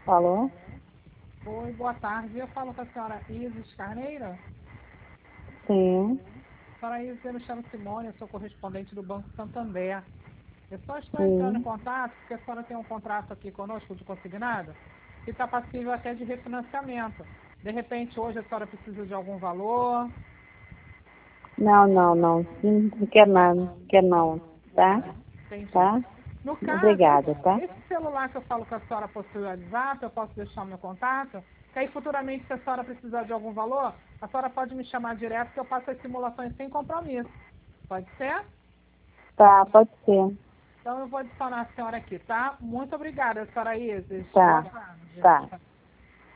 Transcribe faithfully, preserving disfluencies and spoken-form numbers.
Alô? Oi, boa tarde. Eu falo com a senhora Isis Carneiro. Sim, Senhora Isis, eu me chamo Simone, eu sou correspondente do Banco Santander. Eu só estou entrando em sim. contato porque a senhora tem um contrato aqui conosco de consignado que está passível até de refinanciamento. De repente, hoje a senhora precisa de algum valor. Não, não, não. Não quer não, quer não, tá? Entendi. Tá? No caso, Obrigada, tá? esse celular que eu falo com a senhora possui o WhatsApp, eu posso deixar o meu contato, que aí futuramente, se a senhora precisar de algum valor, a senhora pode me chamar direto que eu faço as simulações sem compromisso. Pode ser? Tá, pode ser. Então eu vou adicionar a senhora aqui, tá? Muito obrigada, senhora Isis. Boa Tá, tarde. tá.